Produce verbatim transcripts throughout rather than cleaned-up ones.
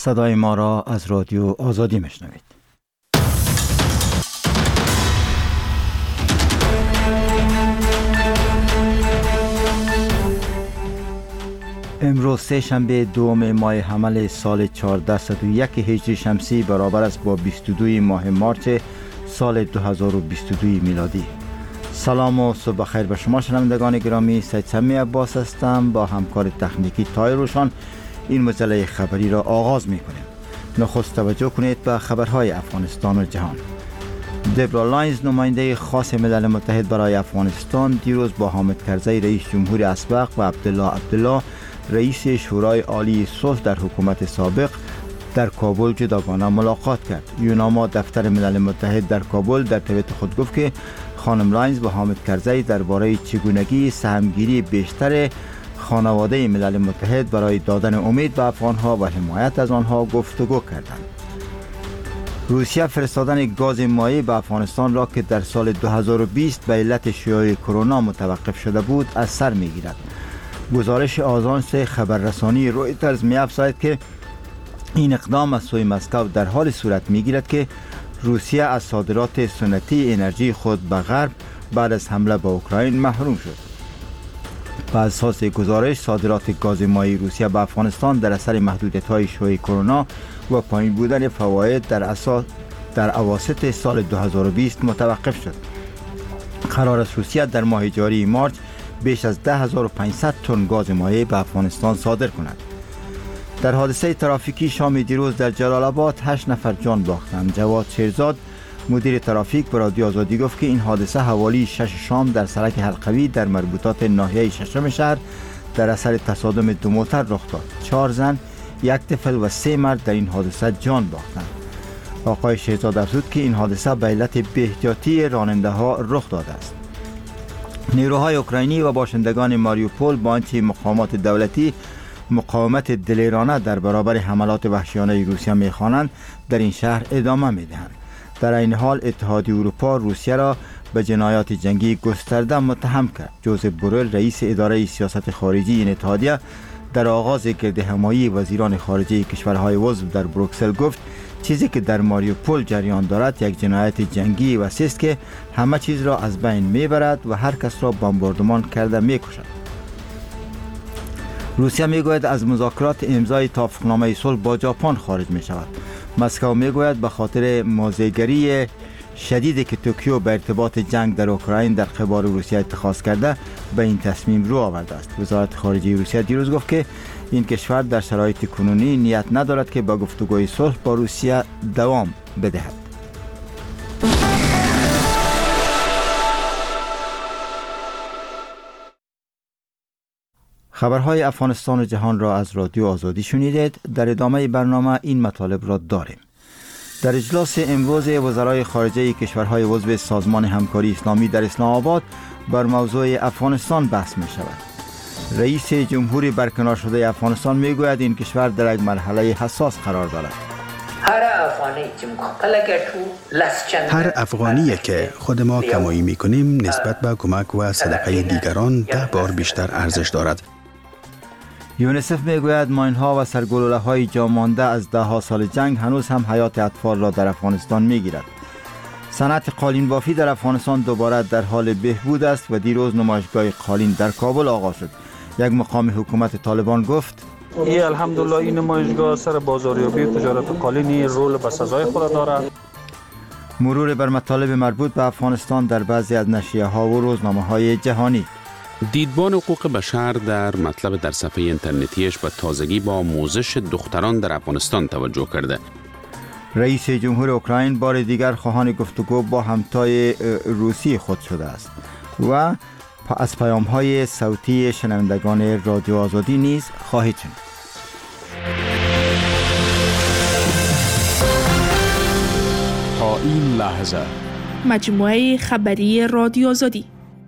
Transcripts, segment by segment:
صدای ما را از رادیو آزادی میشنوید. امروز سه شنبه دوم ماه حمل سال چهارصد و یک هجری شمسی برابر است با بیست و دو ماه مارس سال دو هزار و بیست و دو میلادی. سلام و صبح خیر به شما شنوندگان گرامی. سید سمی عباس هستم. با همکار تکنیکی تای روشان این مجله خبری را آغاز می کنیم. نخست توجه کنید به خبرهای افغانستان و جهان. دبرا لاینز نماینده خاص ملل متحد برای افغانستان دیروز با حامد کرزی رئیس جمهور اسبق و عبدالله عبدالله رئیس شورای عالی صلح در حکومت سابق در کابل جداگانه ملاقات کرد. یوناما دفتر ملل متحد در کابل در توییت خود گفت که خانم لاینز با حامد کرزی درباره چگونگی سهمگیری بیشتر خانواده ملل متحد برای دادن امید به افغانها و حمایت از آنها گفتگو کردند. روسیه فرستادن گاز مایع به افغانستان را که در سال دو هزار و بیست به علت شیوع کرونا متوقف شده بود از سر میگیرد. گزارش آژانس خبررسانی رویترز می‌افزاید که این اقدام از سوی مسکو در حال صورت میگیرد که روسیه از صادرات سنتی انرژی خود به غرب بعد از حمله به اوکراین محروم شد. بر اساس گزارش صادرات گاز مایع روسیه به افغانستان در اثر محدودیت‌های شیوع کرونا و پایین بودن فواید در اساس در اواسط سال دو هزار و بیست متوقف شد. قرار است روسیه در ماه جاری مارس بیش از ده هزار و پانصد تن گاز مایع به افغانستان صادر کند. در حادثه ترافیکی شام دیروز در جلال آباد هشت نفر جان باختند. جواد شیرزاد مدیر ترافیک به رادیو آزادی گفت که این حادثه حوالی شش شام در سرک حلقوی در مربوطات ناحیه ششم شهر در اثر تصادم دو موتر رخ داد. چهار زن، یک طفل و سه مرد در این حادثه جان باختند. آقای شیرزاد افزود که این حادثه به علت بی‌احتیاطی راننده ها رخ داده است. نیروهای اوکراینی و باشندگان ماریوپول با آنچه مقامات دولتی مقاومت دلیرانه در برابر حملات وحشیانه روسیه می‌خوانند در این شهر ادامه می‌دهند. در این حال اتحادیه اروپا روسیه را به جنایات جنگی گسترده متهم کرد. جوزف بورل رئیس اداره سیاست خارجی این اتحادیه در آغاز گردهمایی وزیران خارجه کشورهای عضو در بروکسل گفت چیزی که در ماریوپول جریان دارد یک جنایت جنگی وسیع است که همه چیز را از بین میبرد و هر کس را بمباردمان کرده میکشد. روسیه میگوید از مذاکرات امضای توافقنامه صلح با ژاپن خارج می شود. مسکو میگوید به خاطر موضع‌گیری شدیدی که توکیو به ارتباط جنگ در اوکراین در قبال روسیه اتخاذ کرده به این تصمیم رو آورده است. وزارت خارجه روسیه دیروز گفت که این کشور در شرایط کنونی نیت ندارد که با گفتگوی صلح با روسیه دوام بدهد. خبرهای افغانستان و جهان را از رادیو آزادی شنیدید. در ادامه برنامه این مطالب را داریم. در اجلاس امروز وزرای خارجه کشورهای عضو سازمان همکاری اسلامی در اسلام آباد بر موضوع افغانستان بحث می شود. رئیس جمهوری برکنار شده افغانستان می گوید این کشور در یک مرحله حساس قرار دارد. هر افغانی که خود ما کمایی می کنیم نسبت به کمک و صدقه دیگران ده بار بیشتر ارزش دارد. یونیسف میگوید ماین‌ها و سرگلوله‌های جا مانده از ده ها سال جنگ هنوز هم حیات اطفال را در افغانستان میگیرد. صنعت قالین بافی در افغانستان دوباره در حال بهبود است و دیروز نمایشگاه قالین در کابل آغاز شد. یک مقام حکومت طالبان گفت ای الحمدلله این نمایشگاه سر بازاریابی و تجارت قالین رول به سزای خود دارد. مرور بر مطالب مربوط به افغانستان در بعضی از نشریه‌ها و روزنامه‌های جهانی. دیدبان حقوق بشر در مطلب در صفحه اینترنتیش به تازگی با آموزش دختران در افغانستان توجه کرده. رئیس جمهور اوکراین بار دیگر خواهان گفتگو با همتای روسی خود شده است و از پیام‌های صوتی شنوندگان رادیو آزادی نیز خواهید شنید. تا این لحظه مجموعه خبری رادیو آزادی.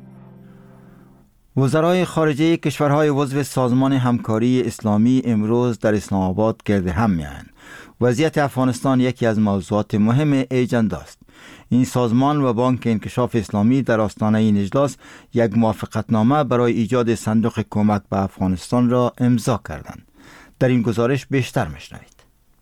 وزرای خارجه کشورهای عضو سازمان همکاری اسلامی امروز در اسلام آباد گرد هم می‌آیند. وضعیت افغانستان یکی از موضوعات مهم اجندا است. این سازمان و بانک انکشاف اسلامی در آستانه این اجلاس یک موافقتنامه برای ایجاد صندوق کمک به افغانستان را امضا کردند. در این گزارش بیشتر می‌شنوید.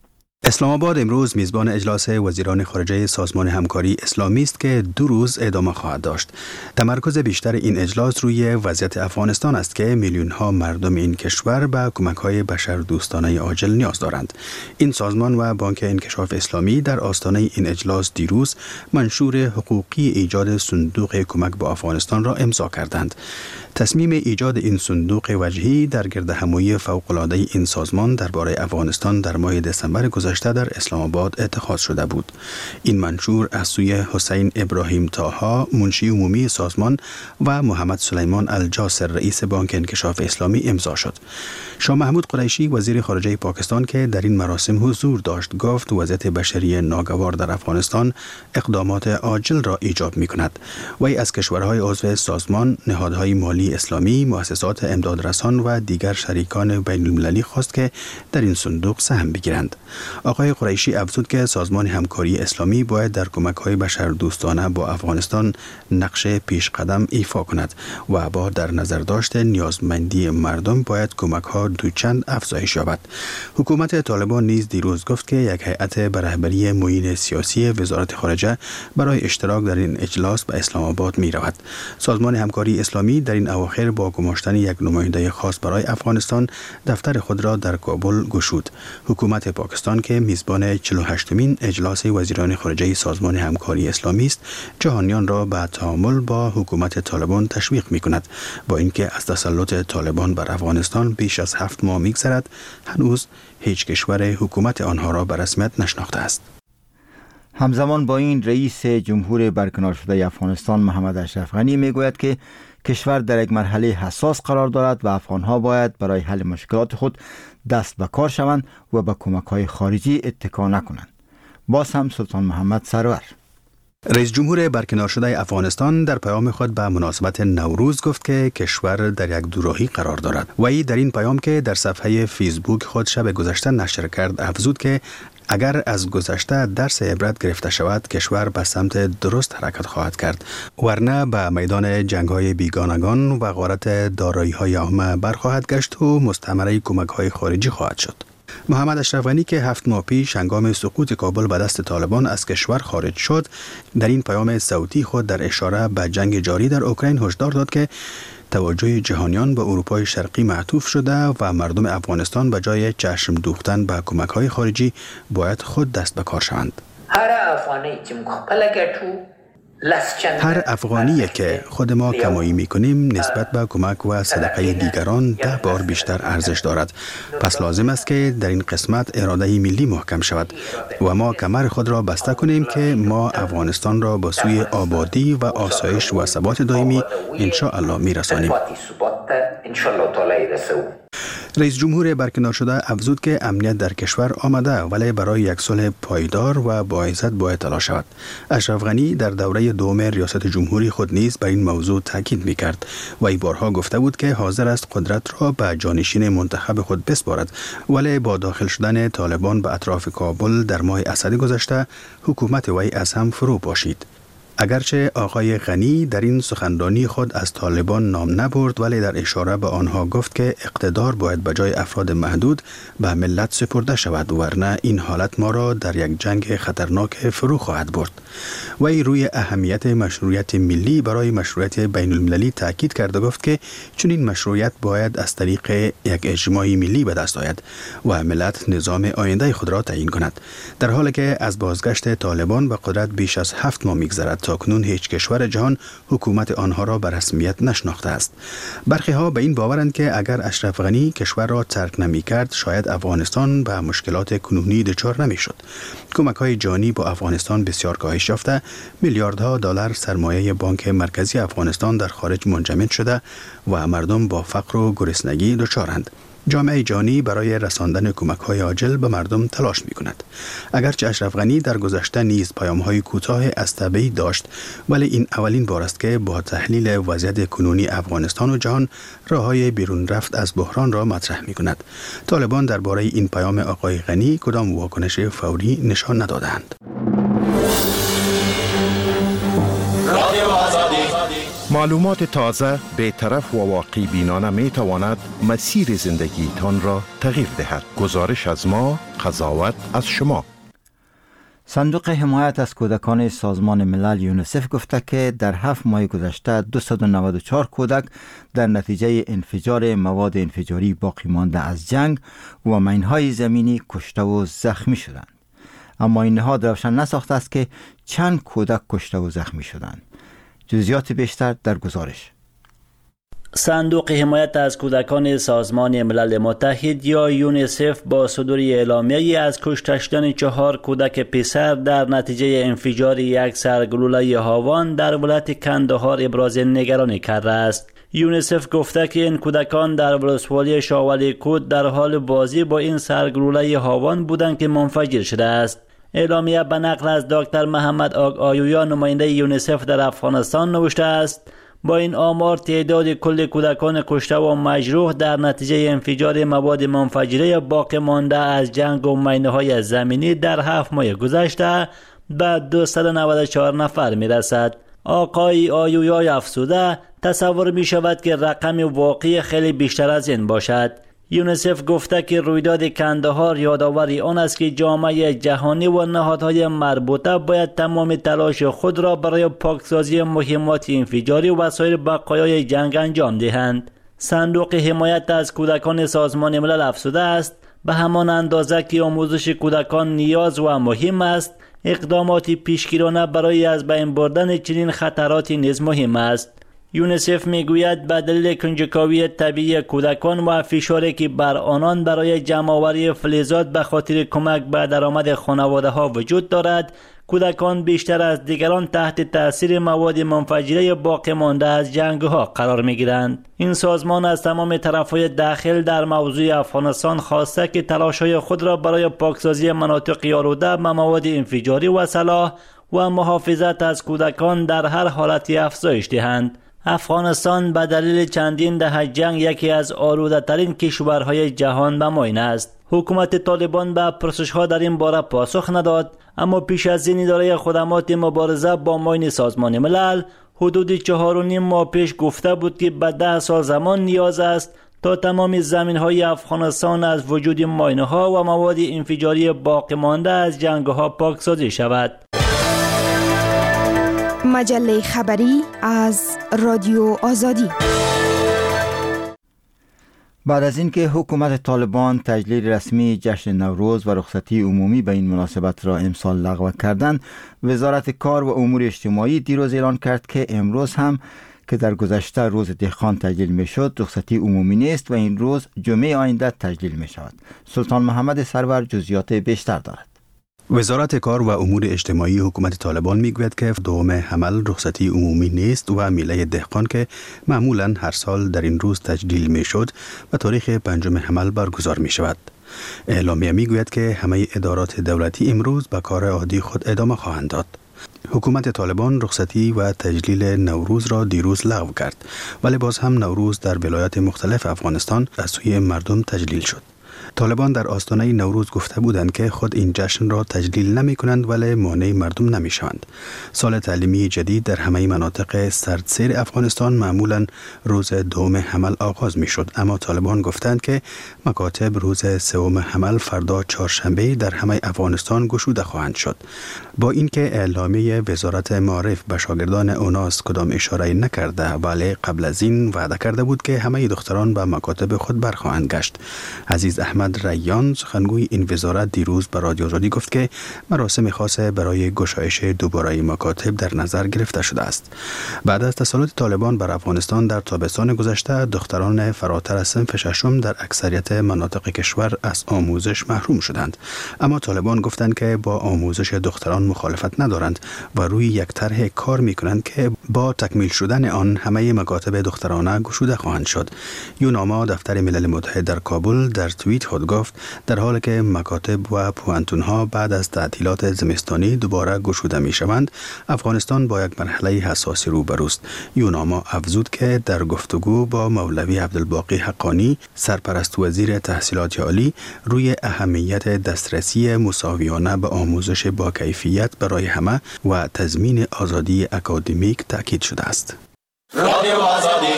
اسلام آباد امروز میزبان اجلاس وزیران خارجه سازمان همکاری اسلامی است که دو روز ادامه خواهد داشت. تمرکز بیشتر این اجلاس روی وضعیت افغانستان است که میلیون ها مردم این کشور به کمک های بشردوستانه عاجل نیاز دارند. این سازمان و بانک انکشاف اسلامی در آستانه این اجلاس دیروز منشور حقوقی ایجاد صندوق کمک به افغانستان را امضا کردند. تصمیم ایجاد این صندوق وجهی در گردهمایی فوق‌العاده این سازمان درباره افغانستان در ماه دسامبر گذشته در اسلام آباد اتخاذ شده بود. این منشور از سوی حسین ابراهیم طاها منشی عمومی سازمان و محمد سلیمان الجاسر رئیس بانک انکشاف اسلامی امضا شد. شاه محمود قریشی وزیر خارجه پاکستان که در این مراسم حضور داشت گفت وضعیت بشری ناگوار در افغانستان اقدامات عاجل را ایجاب می کند. وی از کشورهای عضو سازمان، نهادهای مالی اسلامی، مؤسسات امدادرسان و دیگر شریکان بین المللی خواست که در این صندوق سهم بگیرند. آقای قریشی افزود که سازمان همکاری اسلامی باید در کمک‌های بشردوستانه با افغانستان نقش پیش قدم ایفا کند و با در نظر داشت نیازمندی مردم باید کمک‌ها دوچند افزایش یابد. حکومت طالبان نیز دیروز گفت که یک هیئت به رهبری معین سیاسی وزارت خارجه برای اشتراک در این اجلاس به اسلام آباد می‌رود. سازمان همکاری اسلامی در این اواخر با گماشتن یک نماینده خاص برای افغانستان دفتر خود را در کابل گشود. حکومت پاکستان که میزبان چهل و هشتمین اجلاس وزیران خارجه سازمان همکاری اسلامی است، جهانیان را به تعامل با حکومت طالبان تشویق می‌کند. با اینکه از تسلط طالبان بر افغانستان بیش از هفت ماه می‌گذرد، هنوز هیچ کشور حکومت آنها را به رسمیت نشناخته است. همزمان با این رئیس جمهور برکنار شده افغانستان محمد اشرف غنی میگوید که کشور در یک مرحله حساس قرار دارد و افغانها باید برای حل مشکلات خود دست به کار شوند و به کمک‌های خارجی اتکا نکنند. باز هم سلطان محمد سرور رئیس جمهور برکنار شده افغانستان در پیام خود به مناسبت نوروز گفت که کشور در یک دوراهی قرار دارد. وی در این پیام که در صفحه فیسبوک خود شب گذشته نشر کرد افزود که اگر از گذشته درس عبرت گرفته شود کشور به سمت درست حرکت خواهد کرد، ورنه به میدان جنگ‌های بیگانگان و غارت دارایی‌های عامه برخواهد گشت و مستعمره کمک‌های خارجی خواهد شد. محمد اشرف غنی که هفت ماه پیش هنگام سقوط کابل به دست طالبان از کشور خارج شد، در این پیام صوتی خود در اشاره به جنگ جاری در اوکراین هشدار داد که توجه جهانیان به اروپای شرقی معطوف شده و مردم افغانستان به جای چشم دوختن به کمک‌های خارجی باید خود دست به کار شوند. هر افغانی که مخبل گټو هر افغانی که خود ما کمایی میکنیم نسبت به کمک و صدقه دیگران ده بار بیشتر ارزش دارد. پس لازم است که در این قسمت اراده ملی محکم شود و ما کمر خود را بسته کنیم که ما افغانستان را به سوی آبادی و آسایش و ثبات دائمی ان شاء الله میرسانیم. رئیس جمهور برکنار شده افزود که امنیت در کشور آمده ولی برای یک صلح پایدار و باعزت باید تلاش شود. اشرف غنی در دوره دوم ریاست جمهوری خود نیز بر این موضوع تاکید می‌کرد و ای بارها گفته بود که حاضر است قدرت را به جانشین منتخب خود بسپارد، ولی با داخل شدن طالبان به اطراف کابل در ماه اسد گذشته حکومت وی از هم فرو پاشید. اگرچه آقای غنی در این سخنرانی خود از طالبان نام نبرد ولی در اشاره به آنها گفت که اقتدار باید به جای افراد محدود به ملت سپرده شود ورنه این حالت ما را در یک جنگ خطرناک فرو خواهد برد. وی روی اهمیت مشروعیت ملی برای مشروعیت بین المللی تاکید کرد و گفت که چون این مشروعیت باید از طریق یک اجماع ملی به دست آید و ملت نظام آینده خود را تعیین کند. در حالی که از بازگشت طالبان به قدرت بیش از هفت ماه می‌گذرد تاکنون هیچ کشور جهان حکومت آنها را به رسمیت نشناخته است. برخی ها به این باورند که اگر اشرف غنی کشور را ترک نمی کرد شاید افغانستان به مشکلات کنونی دچار نمی شد. کمک های جانی با افغانستان بسیار کاهش یافته، میلیاردها دلار سرمایه بانک مرکزی افغانستان در خارج منجمد شده و مردم با فقر و گرسنگی دچارند. جامعه جهانی برای رساندن کمک‌های عاجل به مردم تلاش می‌کند. اگرچه اشرف غنی در گذشته نیز پیام‌های کوتاه از تبعی داشت، ولی این اولین بار است که با تحلیل وضعیت کنونی افغانستان و جهان راه‌های بیرون رفت از بحران را مطرح می‌کند. طالبان درباره این پیام آقای غنی کدام واکنش فوری نشان ندادند. معلومات تازه، بی‌طرف و واقع بینانه می تواند مسیر زندگی تان را تغییر دهد. گزارش از ما، قضاوت از شما. صندوق حمایت از کودکان سازمان ملل یونیسف گفته که در هفت ماه گذشته دویست و نود و چهار کودک در نتیجه انفجار مواد انفجاری باقی مانده از جنگ و مینهای زمینی کشته و زخمی شدند. اما این نهاد روشن نساخته است که چند کودک کشته و زخمی شدند. جزئیات بیشتر در گزارش. صندوق حمایت از کودکان سازمان ملل متحد یا یونیسف با صدور اعلامیه‌ای از کشته شدن چهار کودک پسر در نتیجه انفجار یک سرگلوله هاوان در ولایت کندهار ابراز نگرانی کرده است. یونیسف گفته که این کودکان در ولسوالی شاولی کود در حال بازی با این سرگلوله هاوان بودند که منفجر شده است. اعلامیه به نقل از دکتر محمد آگ آیویا نماینده یونیسف در افغانستان نوشته است: با این آمار تعداد کل کودکان کشته و مجروح در نتیجه انفجار مواد منفجره باقی مانده از جنگ و مینه‌های زمینی در هفت ماه گذشته به دویست و نود و چهار نفر می رسد. آقای آیویا افزوده تصور می شود که رقم واقعی خیلی بیشتر از این باشد. یونیسف گفته که رویداد کندهار یادآوری آن است که جامعه جهانی و نهادهای مربوطه باید تمام تلاش خود را برای پاکسازی مهمات انفجاری و سایر بقایای جنگ انجام دهند. صندوق حمایت از کودکان سازمان ملل افزوده است به همان اندازه که آموزش کودکان نیاز و مهم است، اقدامات پیشگیرانه برای از بین بردن چنین خطراتی نیز مهم است. یونیسف میگوید به دلیل کنجکاوی طبیعی کودکان و فشاری که بر آنان برای جمع‌آوری فلزات به خاطر کمک به درآمد خانواده ها وجود دارد، کودکان بیشتر از دیگران تحت تاثیر مواد منفجره باقی مانده از جنگ ها قرار می گیرند. این سازمان از تمام طرفهای داخل در موضوع افغانستان خواسته که تلاش‌های خود را برای پاکسازی مناطق آلوده به مواد انفجاری و سلاح و محافظت از کودکان در هر حالتی افزایش دهند. افغانستان به دلیل چندین دهه جنگ یکی از آلوده ترین کشورهای جهان به معین است. حکومت طالبان به پرسش‌ها در این باره پاسخ نداد، اما پیش از این اداره خدمات مبارزه با معین سازمان ملل حدود چهار و نیم ماه پیش گفته بود که به ده سال زمان نیاز است تا تمام زمین‌های افغانستان از وجود ماینه‌ها و مواد انفجاری باقی مانده از جنگ‌ها پاکسازی شود. مجله خبری از رادیو آزادی. بعد از اینکه حکومت طالبان تجلیل رسمی جشن نوروز و رخصتی عمومی به این مناسبت را امسال لغو کردند، وزارت کار و امور اجتماعی دیروز اعلان کرد که امروز هم که در گذشته روز دهقان تجلیل می شد رخصتی عمومی نیست و این روز جمعه آینده تجلیل می شود. سلطان محمد سرور جزئیات بیشتر دارد. وزارت کار و امور اجتماعی حکومت طالبان میگوید که دوم حمل رخصتی عمومی نیست و میله دهقان که معمولا هر سال در این روز تجلیل میشد و تاریخ پنجم حمل برگزار می شود. اعلامیه میگوید که همه ادارات دولتی امروز به کار عادی خود ادامه خواهند داد. حکومت طالبان رخصتی و تجلیل نوروز را دیروز لغو کرد، ولی باز هم نوروز در ولایات مختلف افغانستان از سوی مردم تجلیل شد. طالبان در آستانه نوروز گفته بودند که خود این جشن را تجلیل نمی کنند ولی مانع مردم نمی شوند. سال تعلیمی جدید در همه مناطق سردسیر افغانستان معمولا روز دوم حمل آغاز می شد، اما طالبان گفتند که مکاتب روز سوم حمل فردا چهارشنبه در همه افغانستان گشوده خواهند شد. با اینکه اعلامیه وزارت معارف به شاگردان اوناس کدام اشاره نکرده، ولی قبل از این وعده کرده بود که همه دختران به مکاتب خود برخواهند گشت. عزیز احمد ریان سخنگوی این وزارت دیروز به رادیو آزادی گفت که مراسم خاص برای گشایش دوباره مکاتب در نظر گرفته شده است. بعد از تسلط طالبان بر افغانستان در تابستان گذشته، دختران فراتر از صنف ششم در اکثریت مناطق کشور از آموزش محروم شدند، اما طالبان گفتند که با آموزش دختران مخالفت ندارند و روی یک طرح کار میکنند که با تکمیل شدن آن همه مکاتب دخترانه گشوده خواهند شد. یوناما دفتر ملل متحد در کابل در توییت خود گفت در حالی که مکاتب و پوهنتون‌ها بعد از تعطیلات زمستانی دوباره گشوده می‌شوند، افغانستان با یک مرحله حساسی روبروست. یوناما افزود که در گفتگو با مولوی عبدالباقی حقانی، سرپرست وزیر تحصیلات عالی، روی اهمیت دسترسی مساویانه به آموزش با کیفیت برای همه و تضمین آزادی اکادمیک تاکید شده است. رادیو آزادی.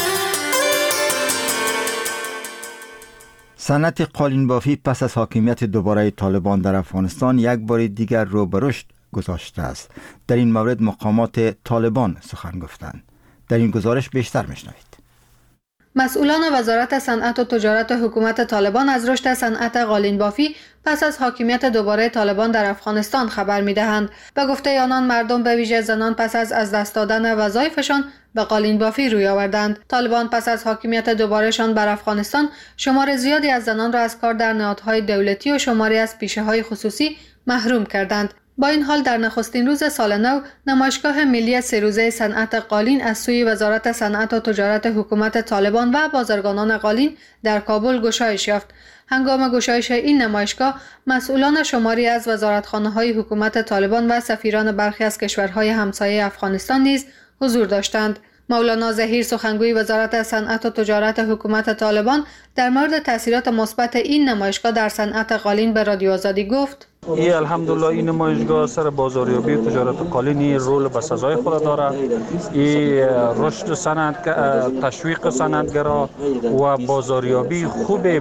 صنعت قالین بافی پس از حاکمیت دوباره طالبان در افغانستان یک بار دیگر رو به رشد گذاشته است. در این مورد مقامات طالبان سخن گفتند. در این گزارش بیشتر میشنوید. مسئولان وزارت صنعت و تجارت حکومت طالبان از رشد صنعت قالین بافی پس از حاکمیت دوباره طالبان در افغانستان خبر می‌دهند. به گفته آنان مردم به ویژه زنان پس از از دست دادن وظایفشان به قالین بافی روی آوردند. طالبان پس از حاکمیت دوبارهشان بر افغانستان شمار زیادی از زنان را از کار در نهادهای دولتی و شماری از پیشه‌های خصوصی محروم کردند. با این حال در نخستین روز سال نو نمایشگاه ملی سه روزه صنعت قالین از سوی وزارت صنعت و تجارت حکومت طالبان و بازرگانان قالین در کابل گشایش یافت. هنگام گشایش این نمایشگاه مسئولان شماری از وزارتخانه‌های حکومت طالبان و سفیران برخی از کشورهای همسایه افغانستان نیز حضور داشتند. مولانا ظهیر سخنگوی وزارت صنعت و تجارت حکومت طالبان در مورد تاثیرات مثبت این نمایشگاه در صنعت قالین به رادیو آزادی گفت: ای الحمدلله این نمایشگاه سر بازاریابی و تجارت قالینی رول بسزای خود دارد. ای رشد صنعت تشویق صنعتگرا و بازاریابی خوبی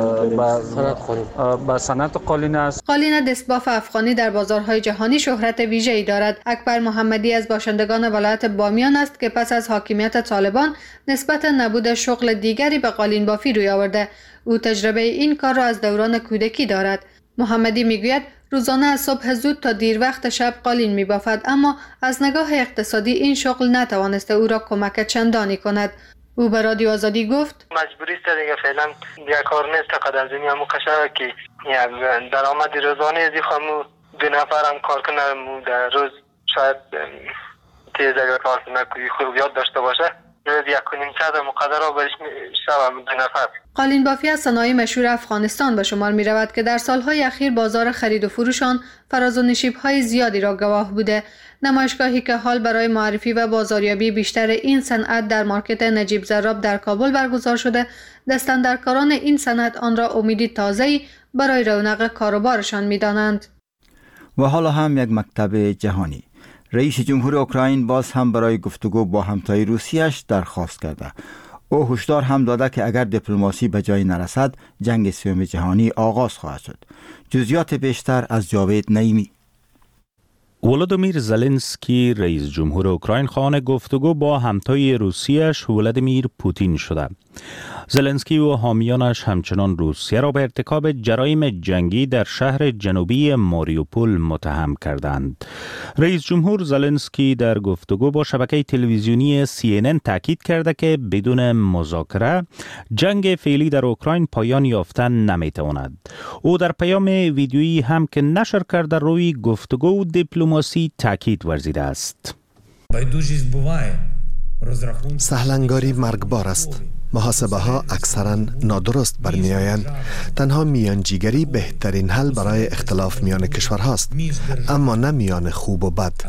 به صنعت قالین است. قالین دستباف افغانی در بازارهای جهانی شهرت ویژه‌ای دارد. اکبر محمدی از باشندگان ولایت بامیان است که پس از حاکمیت طالبان نسبت نبود شغل دیگری به قالین بافی روی آورده. او تجربه این کار را از دوران کودکی دارد. محمدی میگوید روزانه از صبح زود تا دیر وقت شب قالین میبافد، اما از نگاه اقتصادی این شغل نتوانسته او را کمک چندانی کند. او به رادیو آزادی گفت: مجبوری است دیگه، فعلا یک کار نیست تا قدر دنیا مکشه که درآمد روزانه از خامو دو نفر هم کار کنه در روز شاید تیز اگر کار کنه خوب یاد داشته باشه روز یک کنیم صد مقدر برش شب دو نفر. قالین بافی از صنایع مشهور افغانستان به شمار می رود که در سالهای اخیر بازار خرید و فروشان فراز و نشیب‌های زیادی را گواه بوده. نمایشگاهی که حال برای معرفی و بازاریابی بیشتر این صنعت در مارکت نجیب زراب در کابل برگزار شده، دستاندرکاران این صنعت آن را امیدی تازه‌ای برای رونق کاروبارشان می‌دانند. و حالا هم یک مکتب جهانی. رئیس جمهور اوکراین باز هم برای گفتگو با همتای روسیه‌اش درخواست کرده. او هشدار هم داده که اگر دیپلماسی به جای نرسد جنگ سوم جهانی آغاز خواهد شد. جزئیات بیشتر از جاوید نعیمی. ولادیمیر زلنسکی رئیس جمهور اوکراین خواهان گفتگو با همتای روسیه‌اش ولادیمیر پوتین شده. زلنسکی و حامیانش همچنان روسیه را به ارتکاب جرایم جنگی در شهر جنوبی ماریوپول متهم کردند. رئیس جمهور زلنسکی در گفتگو با شبکه تلویزیونی سی ان ان تاکید کرده که بدون مذاکره جنگ فعلی در اوکراین پایان یافتن نمیتواند. او در پیام ویدیویی هم که نشر کرده روی گفتگو و دیپلماسی تاکید ورزیده است. سهلنگاری مرگبار است. محاسبه ها اکثرا نادرست برمی آیند. تنها میانجیگری بهترین حل برای اختلاف میان کشورهاست، اما نه میان خوب و بد.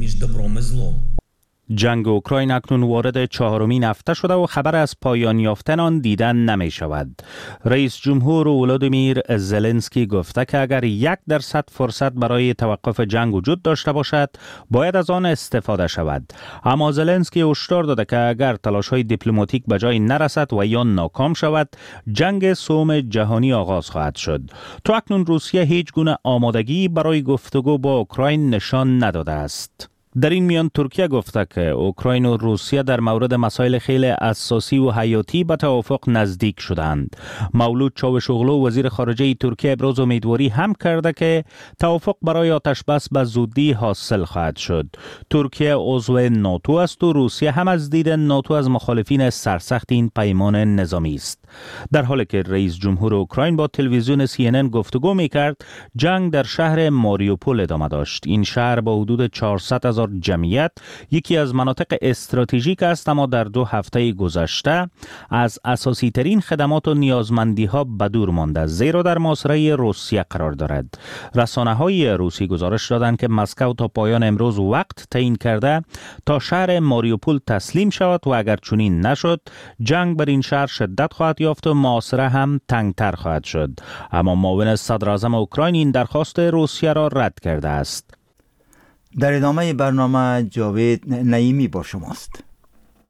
جنگ اوکراین اکنون وارد چهارمین هفته شده و خبر از پایان یافتن آن دیدن نمی شود. رئیس جمهور ولادیمیر زلنسکی گفته که اگر یک درصد فرصت برای توقف جنگ وجود داشته باشد باید از آن استفاده شود. اما زلنسکی هشدار داده که اگر تلاش‌های دیپلماتیک به جای نرسد و یا ناکام شود جنگ سوم جهانی آغاز خواهد شد. تا اکنون روسیه هیچ گونه آمادگی برای گفتگو با اوکراین نشان نداده است. در این میان ترکیه گفته که اوکراین و روسیه در مورد مسائل خیلی اساسی و حیاتی به توافق نزدیک شدند. مولود چاوشوغلو وزیر خارجه ترکیه ابراز امیدواری هم کرده که توافق برای آتش بس به زودی حاصل خواهد شد. ترکیه عضو ناتو است و روسیه هم از دید ناتو از مخالفین سرسخت این پیمان نظامی است. در حالی که رئیس جمهور اوکراین با تلویزیون سی ان ان گفتگو می‌کرد، جنگ در شهر ماریوپول ادامه داشت. این شهر با حدود چهارصد هزار جمعیت یکی از مناطق استراتژیک است، اما در دو هفته گذشته از اساسی ترین خدمات و نیازمندی ها به دور مانده، زیرا در محاصره روسیه قرار دارد. رسانه های روسی گزارش دادند که مسکو تا پایان امروز وقت تعیین کرده تا شهر ماریوپول تسلیم شود و اگر چنین نشد جنگ بر این شهر شدت خواهد یافت و محاصره هم تنگتر خواهد شد. اما معاون صدر اعظم اوکراین این درخواست روسیه را رد کرده است. در ادامه برنامه جاوید نعیمی با شماست.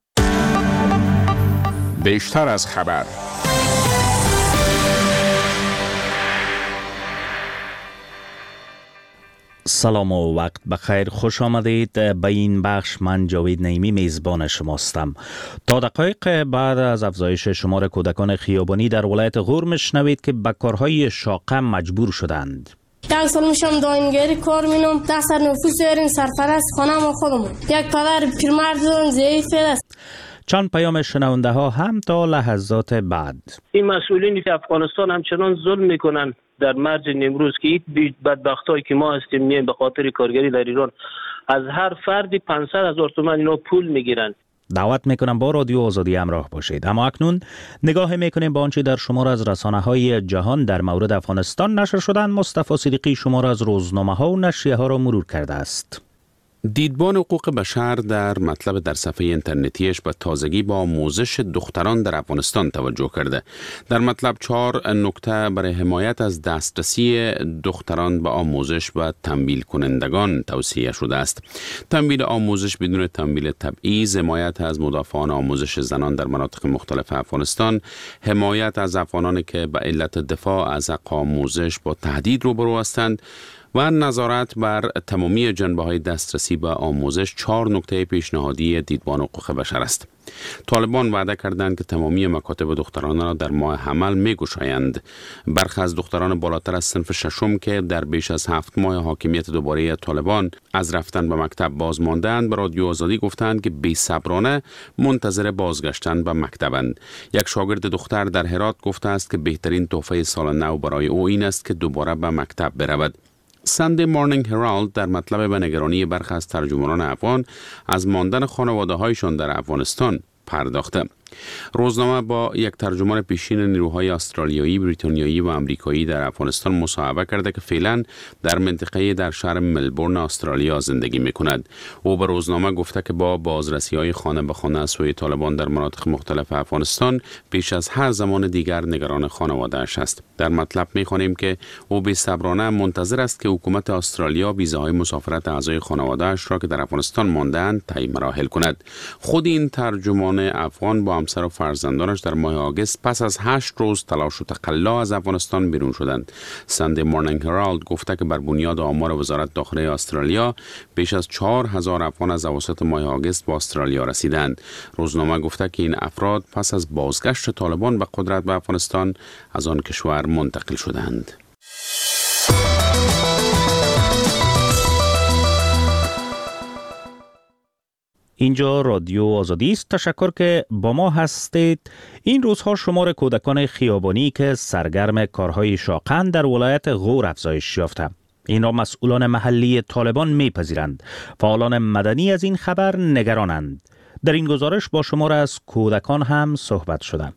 بیشتر از خبر. سلام و وقت بخیر، خوش آمدید به این بخش. من جاوید نعیمی میزبان شماستم. تا دقایق بعد از افزایش شمار کودکان خیابانی در ولایت غور میشنوید که به کارهای شاقه مجبور شدند. یک سال میشم داینگری کار مینم، ده سر نفوس داریم، سرپرست خانه ما خودمون. یک پدر پیرمرد دارم، ضعیف است. چند پیام شنونده ها هم تا لحظات بعد. این مسئولین افغانستان همچنان ظلم میکنن در مرز نیمروز که این بدبختایی که ما هستیم میایم به خاطر کارگری در ایران از هر فردی پانصد هزار تومان اینا پول میگیرن. دعوت میکنم با رادیو آزادی همراه باشید. اما اکنون نگاه میکنیم با آنچه در شمار از رسانه های جهان در مورد افغانستان نشر شدن. مصطفی صدیقی شمار از روزنامه ها و نشریه ها را مرور کرده است. دیدبان حقوق بشر در مطلب در صفحه اینترنتیش به تازگی با آموزش دختران در افغانستان توجه کرده. در مطلب چهار نکته برای حمایت از دسترسی دختران به آموزش و تنبیل کنندگان توصیه شده است. تنبیل آموزش بدون تنبیل تبعیض، حمایت از مدافعان آموزش زنان در مناطق مختلف افغانستان، حمایت از افغانانی که به علت دفاع از حق آموزش با تهدید روبرو هستند و نظارت بر تمامی جنبه‌های دسترسی به آموزش چهار نکته پیشنهادی دیدبان حقوق بشر است. طالبان وعده کردند که تمامی مکاتب دختران را در ماه حمل می‌گشایند. برخی از دختران بالاتر از صنف ششم که در بیش از هفت ماه حاکمیت دوباره طالبان از رفتن به مکتب باز ماندند به رادیو آزادی گفتند که بی‌صبرانه منتظر بازگشتن به مکتبند. یک شاگرد دختر در هرات گفته است که بهترین تحفه سال نو برای او این است که دوباره به مکتب برود. ساندی مورنینگ هرالد در مطلب به نگرانی برخی از ترجمانان افغان از ماندن خانواده هایشان در افغانستان پرداخته. روزنامه با یک ترجمان پیشین نیروهای استرالیایی، بریتانیایی و آمریکایی در افغانستان مصاحبه کرده که فعلا در منطقه در شهر ملبورن استرالیا زندگی می‌کند. او به روزنامه گفته که با بازرسی‌های خانه به خانه از سوی طالبان در مناطق مختلف افغانستان بیش از هر زمان دیگر نگران خانواده‌اش است. در مطلب می‌خوانیم که او بی‌صبرانه منتظر است که حکومت استرالیا ویزاهای مسافرت اعضای خانواده‌اش را که در افغانستان مانده‌اند طی مراحل کند. خود این ترجمان افغان با همسر و فرزندانش در ماه آگوست پس از هشت روز تلاش و تقلا از افغانستان بیرون شدند. ساندی مورنینگ هرالد گفته که بر بنیاد آمار وزارت داخلی استرالیا بیش از چهار هزار افغان از اواسط ماه آگوست به استرالیا رسیدند. روزنامه گفته که این افراد پس از بازگشت طالبان به قدرت به افغانستان از آن کشور منتقل شدند. اینجا رادیو آزادی است. تشکر که با ما هستید. این روزها شمار کودکان خیابانی که سرگرم کارهای شاقند در ولایت غور افزایش یافته. این را مسئولان محلی طالبان میپذیرند. فعالان مدنی از این خبر نگرانند. در این گزارش با شمار از کودکان هم صحبت شده.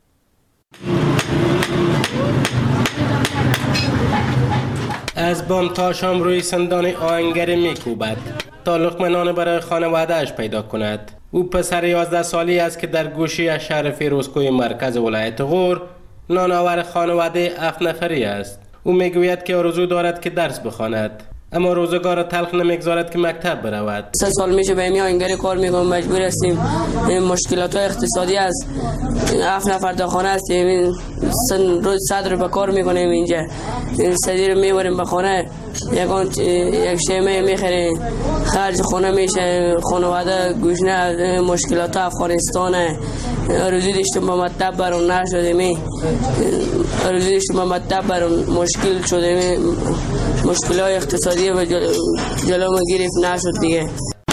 از بام تا شام روی سندان آهنگری میکوبد تا لقمه نان برای خانواده‌اش پیدا کند. او پسر یازده سالی است که در گوشه شهر فیروزکوی مرکز ولایت غور نانآور خانواده هفت نفری است. او میگوید که آرزو دارد که درس بخواند، اما روزگار تلخ نمیگذارد که مکتب برود. سه سال میشه به این آهنگری کار میکنم، مجبور هستیم. مشکلات اقتصادی است. هفت نفر در خانه هستیم، روز صد رو به کار میکنیم اینجا. صدی رو میبریم به خانه، یک شیمه میخریم، خرج خونه میشه، خانواده گوشنه. مشکلات افغانستان آرزو داشتیم به مکتب برون نشدیم، آرزو داشتیم به مکتب برون مشکل شده، مشکلات اقتصادی و جلو ما گرفت نشد دیگه.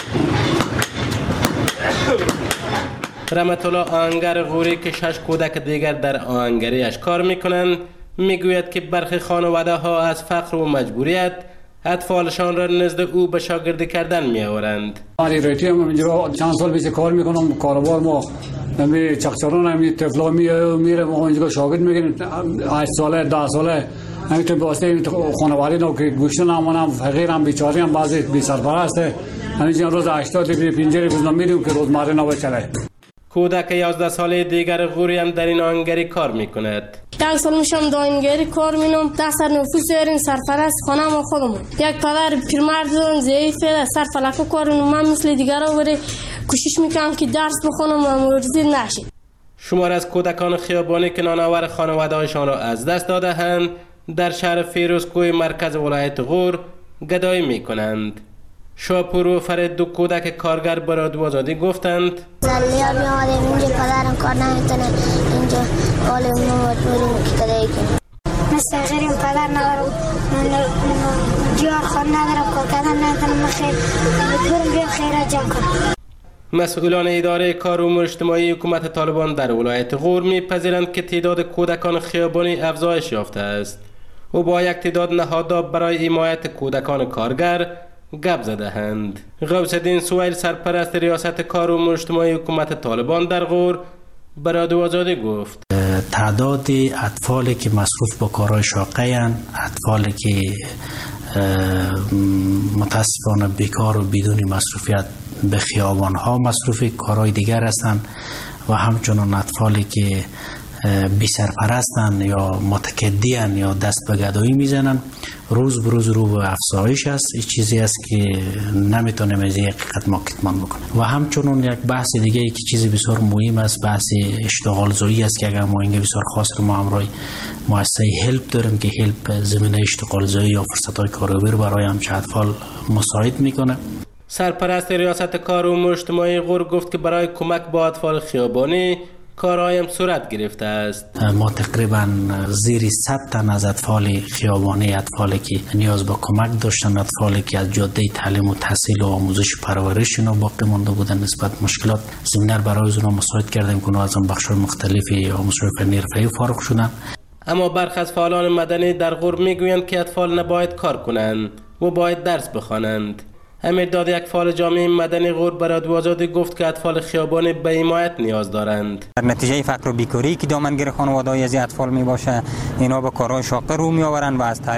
رحمت الله آهنگر غوری که شش کودک دیگر در آهنگریش کار میکنند میگوید که برخی خانواده ها از فقر و مجبوریت اطفالشان را نزد او به شاگردی کردن می آورند. من ریتی هم اینجا چند سال پیش کار میکنم، کاروبار ما نمی چکچران همی طفلا میره ما اینجا شاگرد میگیریم، هشت ساله ده ساله همین تو واسطه خانواده نو که گوشت نمونم فقیر هم بیچاره هم بعضی بی سرپرسته همین روز هشتاد دیگه پنجره بزنم میریم که روزمره نو چله. کودک یازده ساله دیگر غوری هم در این آهنگری کار میکند. یک سال میشم داینگری کار مینم، ده سر نفوس داریم، سرپرست خانه ما خودمون. یک پدر پیرمرد دارم، ضعیف سر فلکو کار. من مثل دیگرها بره کوشش میکنم که درس بخونم و مرزی نشید. شمار از کودکان خیابانی که نانآور خانواده‌هایشان را از دست داده‌اند در شهر فیروزکوه مرکز ولایت غور گدایی می‌کنند. شاپور و فرید دو کودک کارگر به رادیو آزادی گفتند زلیار می‌آمدیم اینجا پدرم کار نمی‌تونه اینجا حال ما مجبوریم که گدایی کنیم. مثل غیریم پدر ندارم جوار خود ندارم کار کردن ندارم خیر مجبورم بیام خیرات جمع کنم. مسئولان اداره کار امور اجتماعی حکومت طالبان در ولایت غور می‌پذیرند که تعداد کودکان خیابانی افزایش یافته است و با یک تعداد نهادها برای حمایت کودکان کارگر گپ زده‌اند. غوث الدین سویل سرپرست ریاست کار امور اجتماعی حکومت طالبان در غور به رادیو آزادی گفت تعداد اطفالی که مصروف به کارهای شاقه اند، اطفالی که متاسفانه بیکار و بدون مصروفیت به خیابان ها مصروف کارهای دیگر هستند و همچنان اطفالی که بی سرپرستند یا متکدیان یا دست به گدایی میزنند روز به روز رو به افزایش است. این چیزی است که نمیتونیم از حقیقت ما کتمان بکنیم. و همچنان یک بحث دیگه ای که چیزی بسیار مهم است بحث اشتغال زایی است که اگر ما اینجا بسیار خاص ما همراه مؤسسه هلپ داریم که هلپ زمینه اشتغال زایی یا فرصت‌های کاریابی رو برای همچه اطفال مساعد میکنه. سرپرست ریاست کار امور اجتماعی غور گفت که برای کمک به اطفال خیابانی کارهایم صورت گرفته است. ما تقریبا زیر صد تن از اطفال خیابانی، اطفالی که نیاز به کمک داشتن، اطفالی که از جاده تعلیم و تحصیل و آموزش و پرورش اینا باقی مانده بودن نسبت مشکلات زمینه برای اونها مساعد کردیم که از بخش‌های مختلفی آموزش فنی حرفه‌ای فارغ شدن. اما برخی از فعالان مدنی در غور میگویند که اطفال نباید کار کنند و باید درس بخوانند. امیرداد یک فعال جامعه مدنی غور به رادیو آزادی گفت که اطفال خیابانی به حمایت نیاز دارند. در نتیجه فقر و بیکاری که دامنگیر خانواده‌های از اطفال می باشه اینا به کارهای شاقه رو می آورند و از